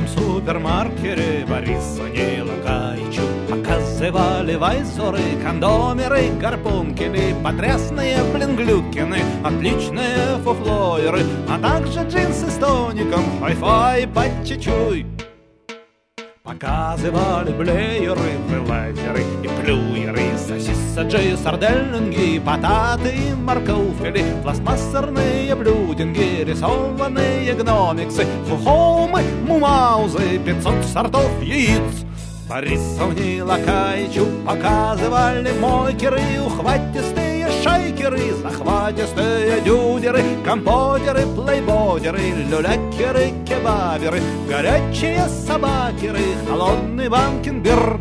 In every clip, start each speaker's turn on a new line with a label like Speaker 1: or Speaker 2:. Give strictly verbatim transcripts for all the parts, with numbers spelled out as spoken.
Speaker 1: супермаркере Борису Нилакаичу показывали вайзоры, кондомеры, гарпункины, потрясные блинглюкины, отличные фуфлоеры, а также джинсы с тоником, хай-фай по чуть-чуть. Показывали блееры, вылайтеры и плюеры, сосисаджи, сарделинги, потаты, морковкины, пластмассерные блюдинги, рисованные гномиксы, хухомы, мумаузы, пятьсот сортов яиц. Борису Нилакаичу показывали мойкеры, ухватистые шайкеры, захватистые дюдеры, компотеры, плейбодеры, люлякеры, кебаберы, горячие собакеры, холодный банкингер.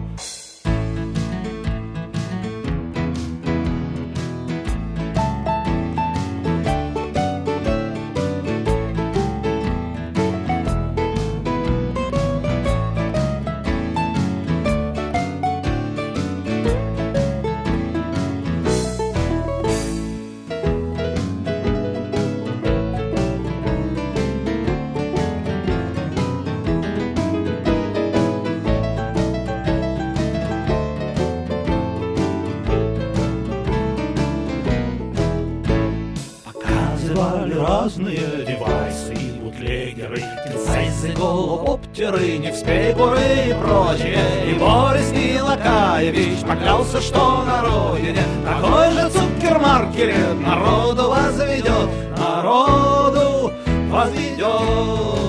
Speaker 1: Разные девайсы и бутлегеры, кинсайзы, голубоптеры, невспейгуры и прочее. И Борис Нилакаевич поклялся, что на родине такой же супермаркет народу возведет, народу возведет.